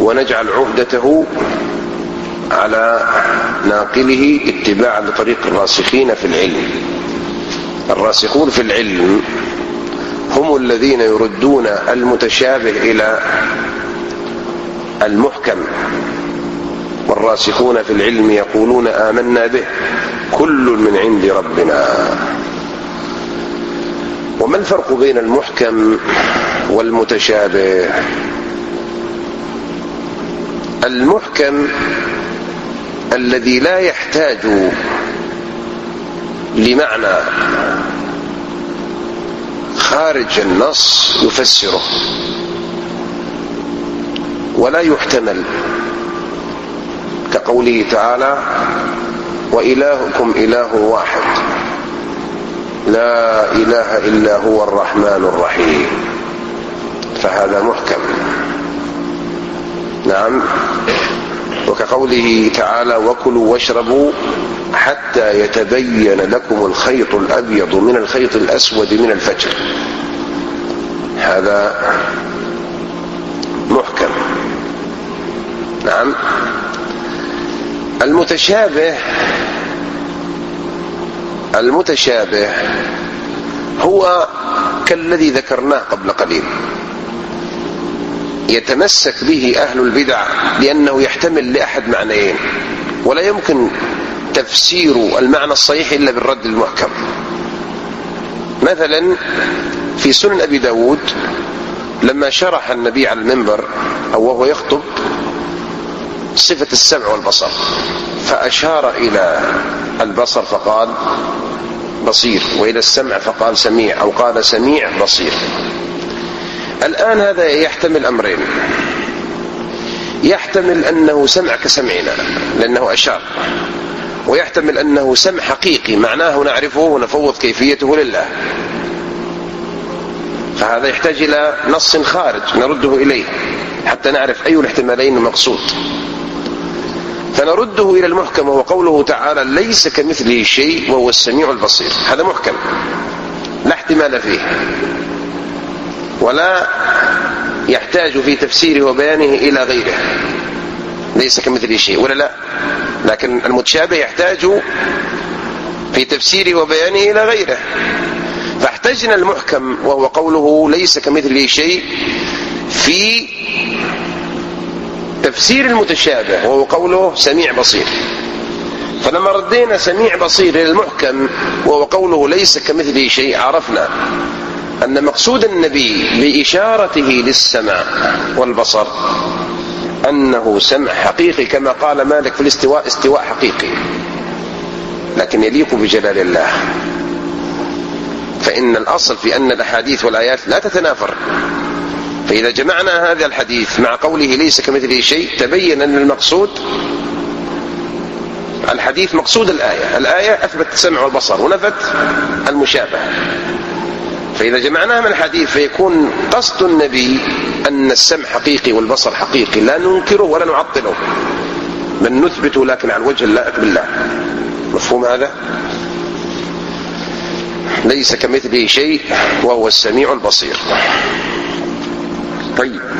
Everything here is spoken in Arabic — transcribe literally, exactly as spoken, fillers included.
ونجعل عهدته على ناقله اتباعا لطريق الراسخين في العلم. الراسخون في العلم هم الذين يردون المتشابه إلى المحكم، والراسخون في العلم يقولون آمنا به كل من عند ربنا. وما الفرق بين المحكم والمتشابه؟ المحكم الذي لا يحتاج لمعنى خارج النص يفسره ولا يحتمل، كقوله تعالى: وإلهكم إله واحد لا إله إلا هو الرحمن الرحيم، فهذا محكم. نعم. وكقوله تعالى: وكلوا واشربوا حتى يتبين لكم الخيط الأبيض من الخيط الأسود من الفجر، هذا محكم. نعم. المتشابه المتشابه هو كالذي ذكرناه قبل قليل، يتمسك به أهل البدع لأنه يحتمل لأحد معنيين، ولا يمكن تفسير المعنى الصحيح إلا بالرد المحكم. مثلا في سنن أبي داود لما شرح النبي على المنبر أو وهو يخطب صفة السمع والبصر، فأشار إلى البصر فقال بصير، وإلى السمع فقال سميع، أو قال سميع بصير. الآن هذا يحتمل أمرين: يحتمل أنه سمع كسمعنا لأنه أشار، ويحتمل أنه سمع حقيقي معناه نعرفه ونفوض كيفيته لله، فهذا يحتاج إلى نص خارج نرده إليه حتى نعرف أي الاحتمالين المقصود. فنرده إلى المحكم وهو قوله تعالى: ليس كمثله شيء وهو السميع البصير، هذا محكم لا احتمال فيه ولا يحتاج في تفسيره وبيانه إلى غيره، ليس كمثله شيء ولا لا. لكن المتشابه يحتاج في تفسيره وبيانه إلى غيره، فاحتجنا المحكم وهو قوله ليس كمثله شيء في تفسير المتشابه وهو قوله سميع بصير. فلما ردينا سميع بصير إلى المحكم وهو قوله ليس كمثله شيء، عرفنا أن مقصود النبي بإشارته للسمع والبصر أنه سمع حقيقي، كما قال مالك في الاستواء: استواء حقيقي لكن يليق بجلال الله. فإن الأصل في أن الأحاديث والآيات لا تتنافر، فإذا جمعنا هذا الحديث مع قوله ليس كمثله شيء تبين أن المقصود الحديث مقصود الآية. الآية أثبت السمع والبصر ونفت المشابه، فإذا جمعناها من الحديث فيكون قصد النبي أن السمع حقيقي والبصر حقيقي، لا ننكره ولا نعطله بل نثبته لكن على الوجه اللائق بالله. مفهوم هذا؟ ليس كمثله شيء وهو السميع البصير. طيب،